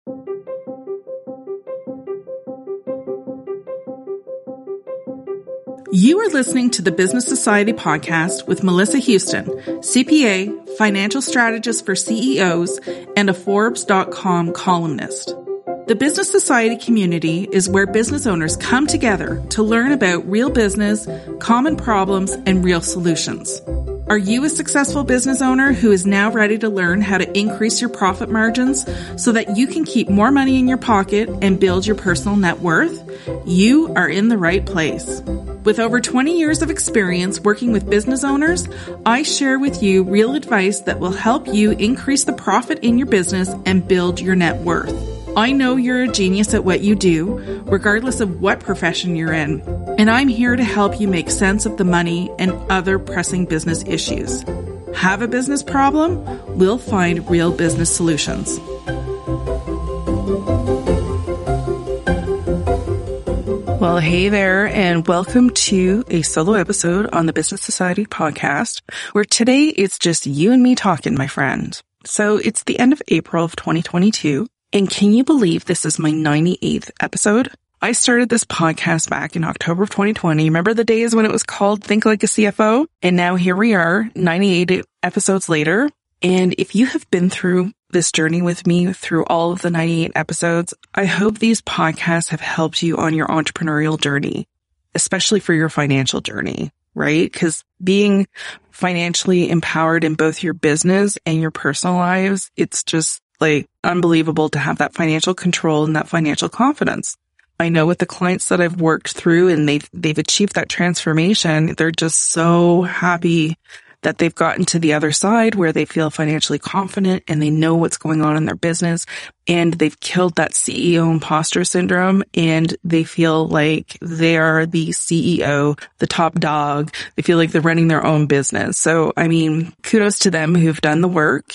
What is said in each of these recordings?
You are listening to the Business Society podcast with Melissa Houston, CPA, financial strategist for CEOs, and a Forbes.com columnist. The Business Society community is where business owners come together to learn about real business, common problems, and real solutions. Are you a successful business owner who is now ready to learn how to increase your profit margins so that you can keep more money in your pocket and build your personal net worth? You are in the right place. With over 20 years of experience working with business owners, I share with you real advice that will help you increase the profit in your business and build your net worth. I know you're a genius at what you do, regardless of what profession you're in, and I'm here to help you make sense of the money and other pressing business issues. Have a business problem? We'll find real business solutions. Well, hey there, and welcome to a solo episode on the Business Society podcast, where today it's just you and me talking, my friend. So it's the end of April of 2022, and can you believe this is my 98th episode? I started this podcast back in October of 2020. Remember the days when it was called Think Like a CFO? And now here we are, 98 episodes later. And if you have been through this journey with me through all of the 98 episodes, I hope these podcasts have helped you on your entrepreneurial journey, especially for your financial journey, right? Because being financially empowered in both your business and your personal lives, it's just like unbelievable to have that financial control and that financial confidence. I know with the clients that I've worked through and they've achieved that transformation, they're just so happy that they've gotten to the other side where they feel financially confident and they know what's going on in their business and they've killed that CEO imposter syndrome and they feel like they are the CEO, the top dog. They feel like they're running their own business. So, I mean, kudos to them who've done the work.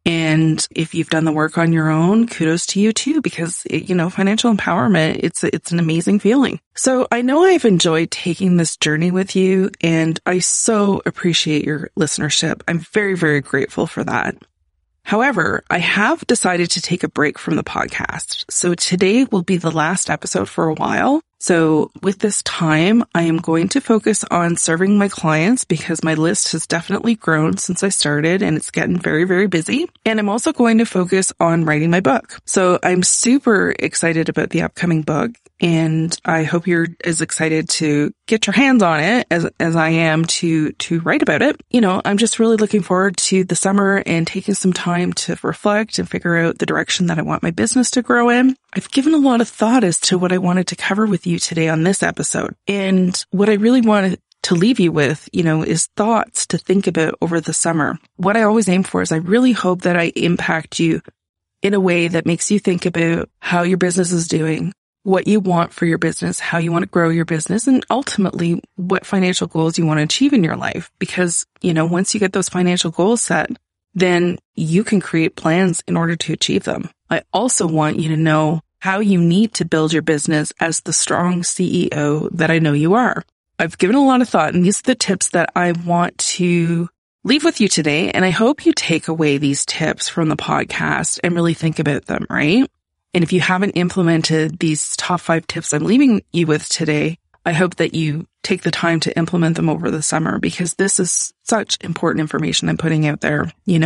And if you've done the work on your own, kudos to you too, because, financial empowerment, it's an amazing feeling. So I know I've enjoyed taking this journey with you and I so appreciate your listenership. I'm very, very grateful for that. However, I have decided to take a break from the podcast. So today will be the last episode for a while. So with this time, I am going to focus on serving my clients because my list has definitely grown since I started and it's getting very, very busy. And I'm also going to focus on writing my book. So I'm super excited about the upcoming book and I hope you're as excited to get your hands on it as I am to write about it. I'm just really looking forward to the summer and taking some time to reflect and figure out the direction that I want my business to grow in. I've given a lot of thought as to what I wanted to cover with you today on this episode. And what I really wanted to leave you with, is thoughts to think about over the summer. What I always aim for is I really hope that I impact you in a way that makes you think about how your business is doing, what you want for your business, how you want to grow your business, and ultimately what financial goals you want to achieve in your life. Because, once you get those financial goals set, then you can create plans in order to achieve them. I also want you to know how you need to build your business as the strong CEO that I know you are. I've given a lot of thought, and these are the tips that I want to leave with you today. And I hope you take away these tips from the podcast and really think about them, right? And if you haven't implemented these top 5 tips I'm leaving you with today, I hope that you take the time to implement them over the summer because this is such important information I'm putting out there.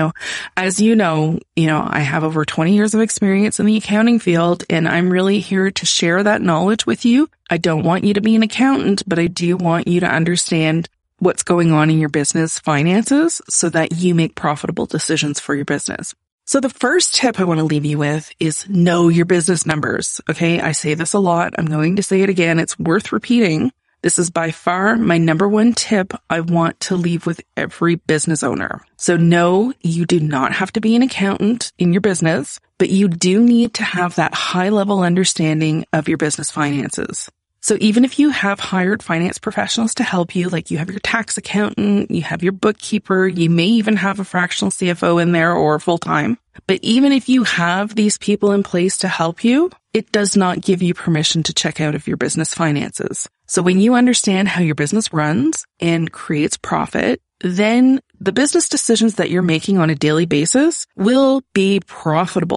As you know, I have over 20 years of experience in the accounting field and I'm really here to share that knowledge with you. I don't want you to be an accountant, but I do want you to understand what's going on in your business finances so that you make profitable decisions for your business. So the first tip I want to leave you with is know your business numbers. Okay. I say this a lot. I'm going to say it again. It's worth repeating. This is by far my number one tip I want to leave with every business owner. So no, you do not have to be an accountant in your business, but you do need to have that high level understanding of your business finances. So even if you have hired finance professionals to help you, like you have your tax accountant, you have your bookkeeper, you may even have a fractional CFO in there or full-time. But even if you have these people in place to help you, it does not give you permission to check out of your business finances. So when you understand how your business runs and creates profit, then the business decisions that you're making on a daily basis will be profitable.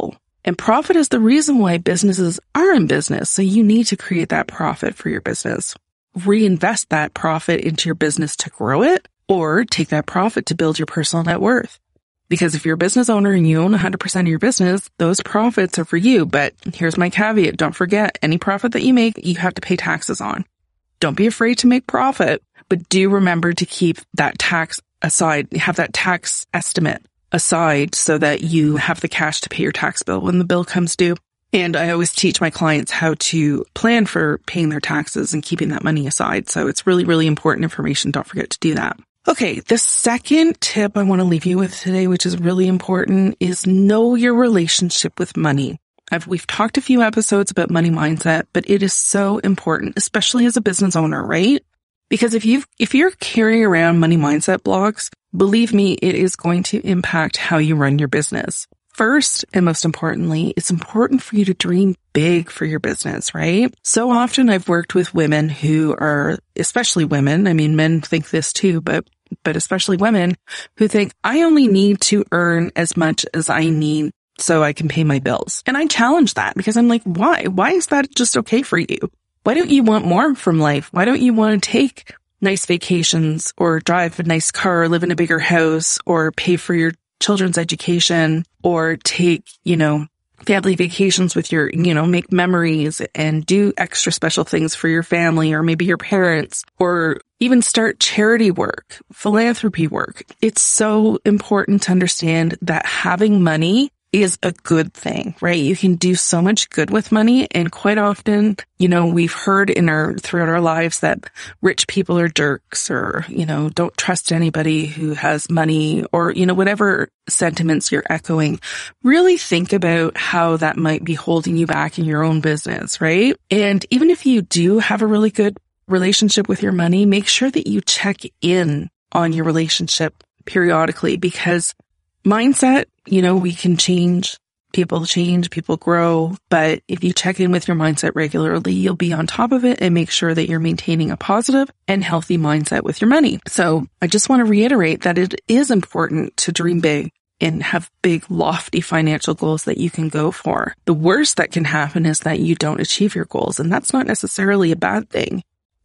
And profit is the reason why businesses are in business. So you need to create that profit for your business. Reinvest that profit into your business to grow it, or take that profit to build your personal net worth. Because if you're a business owner and you own 100% of your business, those profits are for you. But here's my caveat. Don't forget, any profit that you make, you have to pay taxes on. Don't be afraid to make profit, but do remember to keep that tax aside, have that tax estimate aside so that you have the cash to pay your tax bill when the bill comes due. And I always teach my clients how to plan for paying their taxes and keeping that money aside. So it's really, really important information. Don't forget to do that. Okay, the second tip I want to leave you with today, which is really important, is know your relationship with money. We've talked a few episodes about money mindset, but it is so important, especially as a business owner, right? Because if you're carrying around money mindset blocks, believe me, it is going to impact how you run your business. First, and most importantly, it's important for you to dream big for your business, right? So often I've worked with women who are, especially women, I mean, men think this too, but especially women who think, I only need to earn as much as I need so I can pay my bills. And I challenge that because I'm like, why? Why is that just okay for you? Why don't you want more from life? Why don't you want to take nice vacations or drive a nice car, or live in a bigger house, or pay for your children's education, or take, family vacations with your, make memories and do extra special things for your family or maybe your parents, or even start charity work, philanthropy work. It's so important to understand that having money is a good thing, right? You can do so much good with money. And quite often, we've heard throughout our lives that rich people are jerks, or, don't trust anybody who has money, or, whatever sentiments you're echoing. Really think about how that might be holding you back in your own business, right? And even if you do have a really good relationship with your money, make sure that you check in on your relationship periodically, because mindset, we can change, people grow, but if you check in with your mindset regularly, you'll be on top of it and make sure that you're maintaining a positive and healthy mindset with your money. So I just want to reiterate that it is important to dream big and have big, lofty financial goals that you can go for. The worst that can happen is that you don't achieve your goals, and that's not necessarily a bad thing.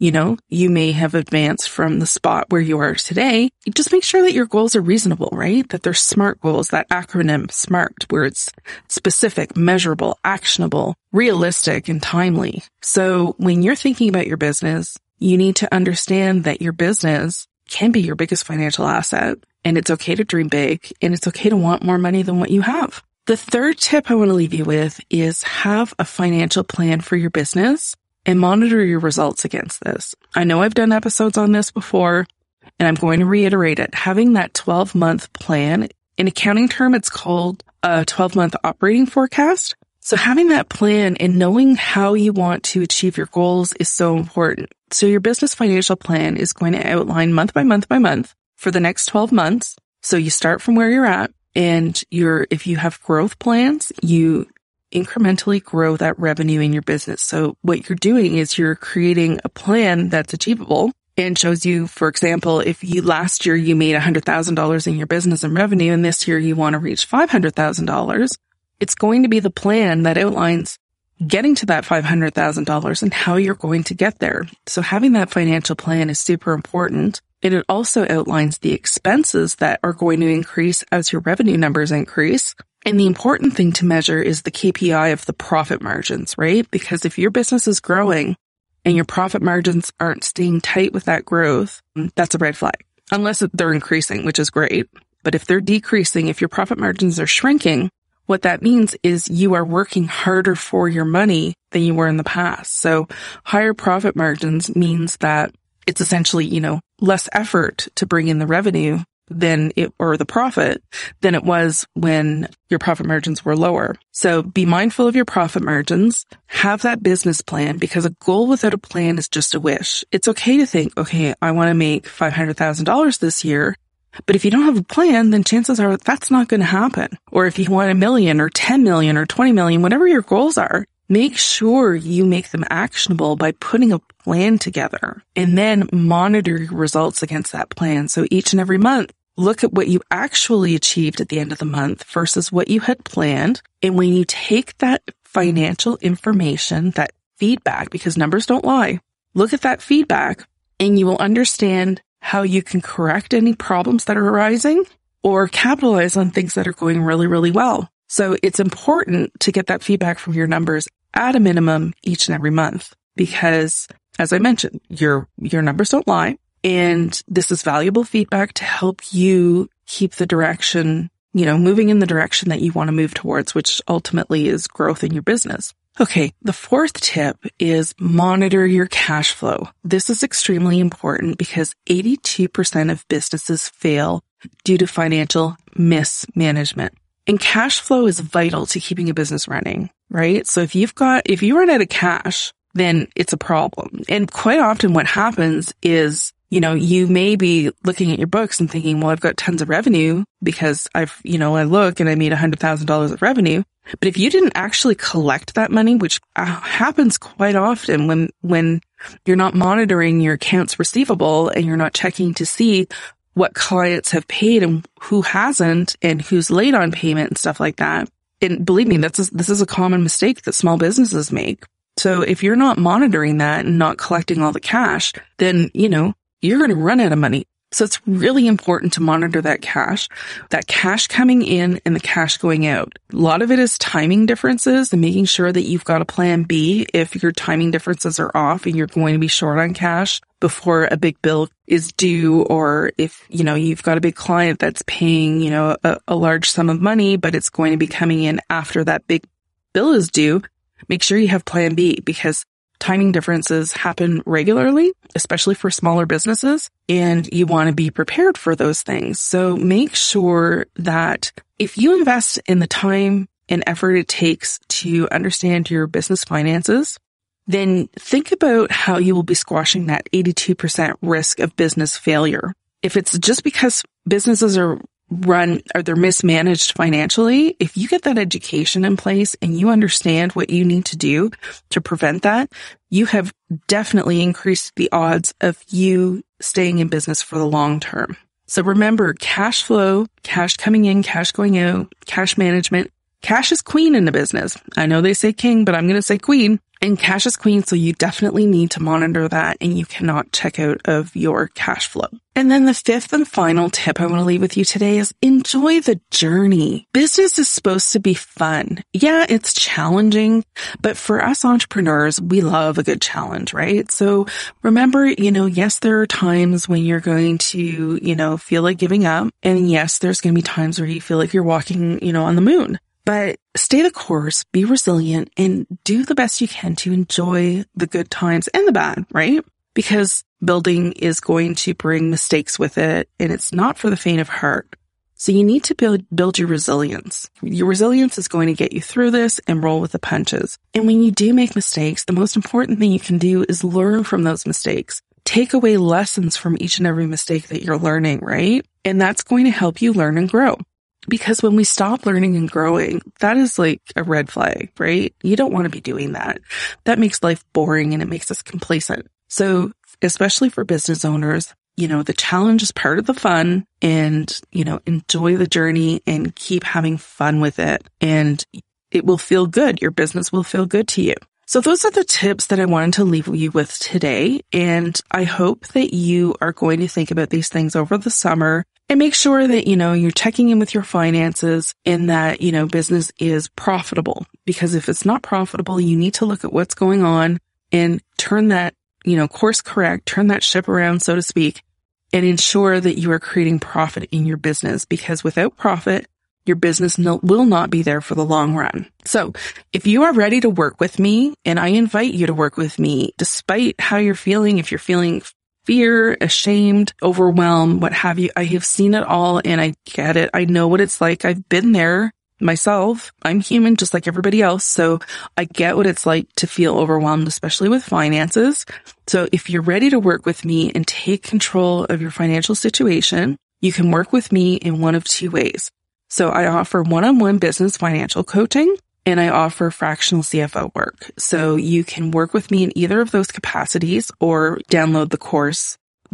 You may have advanced from the spot where you are today. Just make sure that your goals are reasonable, right? That they're SMART goals, that acronym SMART, where it's specific, measurable, actionable, realistic, and timely. So when you're thinking about your business, you need to understand that your business can be your biggest financial asset, and it's okay to dream big, and it's okay to want more money than what you have. The third tip I want to leave you with is have a financial plan for your business and monitor your results against this. I know I've done episodes on this before, and I'm going to reiterate it. Having that 12-month plan, in accounting term, it's called a 12-month operating forecast. So having that plan and knowing how you want to achieve your goals is so important. So your business financial plan is going to outline month by month by month for the next 12 months. So you start from where you're at, and if you have growth plans, you incrementally grow that revenue in your business. So what you're doing is you're creating a plan that's achievable and shows you, for example, if last year you made $100,000 in your business in revenue, and this year you want to reach $500,000, it's going to be the plan that outlines getting to that $500,000 and how you're going to get there. So having that financial plan is super important. And it also outlines the expenses that are going to increase as your revenue numbers increase. And the important thing to measure is the KPI of the profit margins, right? Because if your business is growing and your profit margins aren't staying tight with that growth, that's a red flag. Unless they're increasing, which is great. But if they're decreasing, if your profit margins are shrinking, what that means is you are working harder for your money than you were in the past. So higher profit margins means that it's essentially, less effort to bring in the revenue or the profit than it was when your profit margins were lower. So be mindful of your profit margins, have that business plan, because a goal without a plan is just a wish. It's okay to think, okay, I want to make $500,000 this year. But if you don't have a plan, then chances are that's not going to happen. Or if you want $1 million or 10 million or 20 million, whatever your goals are, make sure you make them actionable by putting a plan together and then monitor your results against that plan. So each and every month, look at what you actually achieved at the end of the month versus what you had planned. And when you take that financial information, that feedback, because numbers don't lie, look at that feedback and you will understand how you can correct any problems that are arising or capitalize on things that are going really, really well. So it's important to get that feedback from your numbers at a minimum each and every month, because as I mentioned, your numbers don't lie. And this is valuable feedback to help you keep the direction, moving in the direction that you want to move towards, which ultimately is growth in your business. Okay. The fourth tip is monitor your cash flow. This is extremely important because 82% of businesses fail due to financial mismanagement. And cash flow is vital to keeping a business running, right? So if you run out of cash, then it's a problem. And quite often what happens is, you may be looking at your books and thinking, well, I've got tons of revenue because I look and I made $100,000 of revenue. But if you didn't actually collect that money, which happens quite often when you're not monitoring your accounts receivable and you're not checking to see what clients have paid and who hasn't and who's late on payment and stuff like that. And believe me, this is a common mistake that small businesses make. So if you're not monitoring that and not collecting all the cash, then, you're going to run out of money. So it's really important to monitor that cash coming in and the cash going out. A lot of it is timing differences and making sure that you've got a plan B if your timing differences are off and you're going to be short on cash before a big bill is due, or if, you've got a big client that's paying, a large sum of money, but it's going to be coming in after that big bill is due. Make sure you have plan B, because timing differences happen regularly, especially for smaller businesses, and you want to be prepared for those things. So make sure that if you invest in the time and effort it takes to understand your business finances, then think about how you will be squashing that 82% risk of business failure. If it's just because businesses are they're mismanaged financially, if you get that education in place and you understand what you need to do to prevent that, you have definitely increased the odds of you staying in business for the long term. So remember, cash flow, cash coming in, cash going out, cash management. Cash is queen in the business. I know they say king, but I'm going to say queen. And cash is queen, so you definitely need to monitor that, and you cannot check out of your cash flow. And then the fifth and final tip I want to leave with you today is enjoy the journey. Business is supposed to be fun. Yeah, it's challenging, but for us entrepreneurs, we love a good challenge, right? So remember, yes, there are times when you're going to, feel like giving up. And yes, there's going to be times where you feel like you're walking, on the moon. But stay the course, be resilient, and do the best you can to enjoy the good times and the bad, right? Because building is going to bring mistakes with it, and it's not for the faint of heart. So you need to build your resilience. Your resilience is going to get you through this and roll with the punches. And when you do make mistakes, the most important thing you can do is learn from those mistakes. Take away lessons from each and every mistake that you're learning, right? And that's going to help you learn and grow. Because when we stop learning and growing, that is like a red flag, right? You don't want to be doing that. That makes life boring and it makes us complacent. So especially for business owners, the challenge is part of the fun, and, enjoy the journey and keep having fun with it, and it will feel good. Your business will feel good to you. So those are the tips that I wanted to leave you with today. And I hope that you are going to think about these things over the summer and make sure that, you're checking in with your finances and that, business is profitable. Because if it's not profitable, you need to look at what's going on and turn that, course correct, turn that ship around, so to speak, and ensure that you are creating profit in your business. Because without profit, your business will not be there for the long run. So if you are ready to work with me, and I invite you to work with me, despite how you're feeling, if you're feeling fear, ashamed, overwhelmed, what have you, I have seen it all and I get it. I know what it's like. I've been there myself. I'm human just like everybody else. So I get what it's like to feel overwhelmed, especially with finances. So if you're ready to work with me and take control of your financial situation, you can work with me in one of two ways. So I offer one-on-one business financial coaching, and I offer fractional CFO work. So you can work with me in either of those capacities or download the course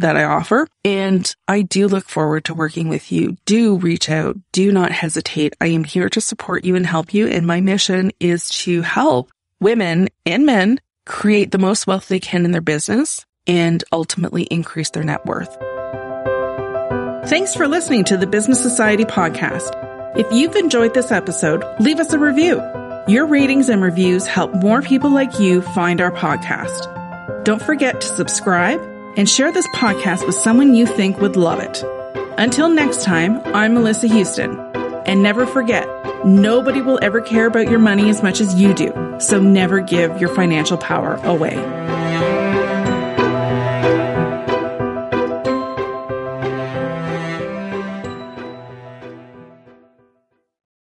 that I offer. And I do look forward to working with you. Do reach out. Do not hesitate. I am here to support you and help you. And my mission is to help women and men create the most wealth they can in their business and ultimately increase their net worth. Thanks for listening to the Business Society podcast. If you've enjoyed this episode, leave us a review. Your ratings and reviews help more people like you find our podcast. Don't forget to subscribe and share this podcast with someone you think would love it. Until next time, I'm Melissa Houston. And never forget, nobody will ever care about your money as much as you do. So never give your financial power away.